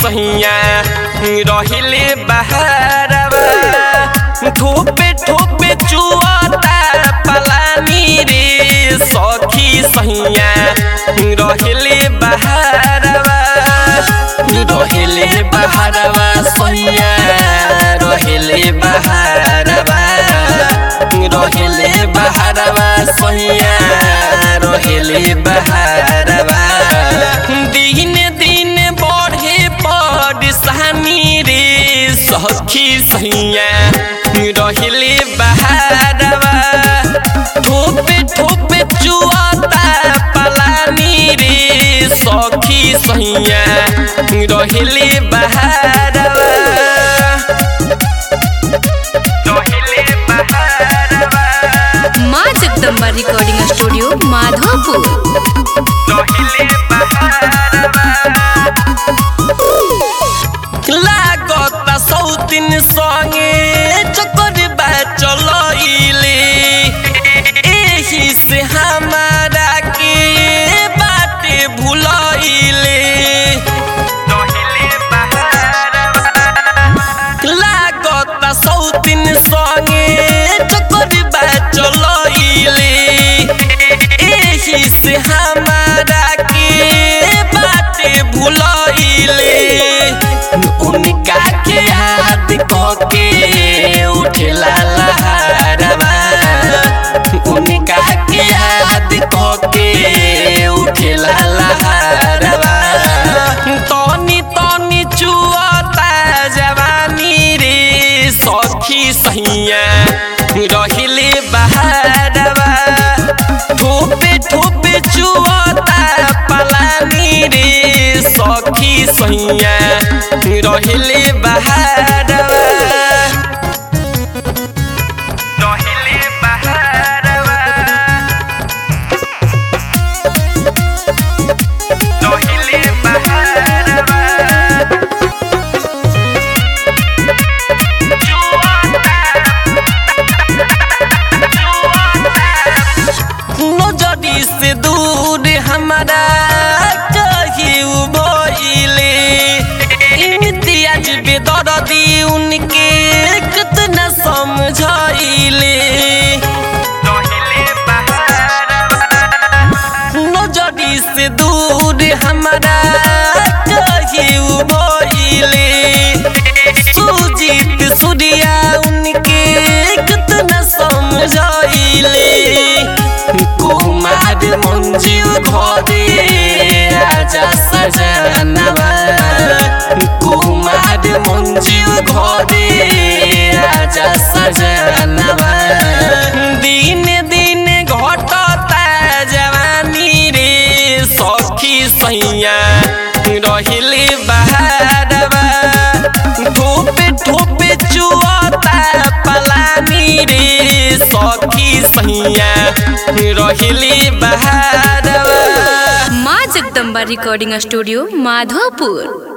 सहिया रहिले बहारवा ठोपे ठोपे चुआता पलानी रे सखी सहिया रहिले बहारवा सहिया रहिले बहारवा सहिया रहिले बहारवा दिन दिन बढ़े परेशानी रे सखी सहिया रहिले बहारवा ठोपे ठोपे चुआता पलानी रे सखी सहिया रहिले बहारवा माँ जगदम्बा रिकॉर्डिंग स्टूडियो माधोपुर। लागत सौतीन संगे चक्कर बा चलइले एही से हमारा के बाटे भुलइले लागत सौतीन संगे चक्कर बा चलइले एही से हमारा के बाटे भुलइले उनका के याद के उठला लहरवा उनका के याद के उठला लहरवा तनी तनी चुआता जवानी रे सखी सहिया रहिले बहारवा ठोपे ठोपे चुआता पलानी रे सखी सहिया रहिले बहारवा नजरी से दूर हमारा कहीं भइले इम्तियाज बेदर्दी उनके कितना समझाइले नजरी से दूर हमारा कहीं भइले सुजीत सूर्या उनके कितना समझाइले कुमार मंजू घरे आजा सजनवा कुमार मंजू घरे आजा सजनवा दिन दिन घटता जवानी रे सखी सहिया रहिले बहारवा ठोपे ठोपे चुआता पलानी रे सखी सहिया रहिले बहारवा। माँ जगदम्बा रिकॉर्डिंग स्टूडियो माधोपुर।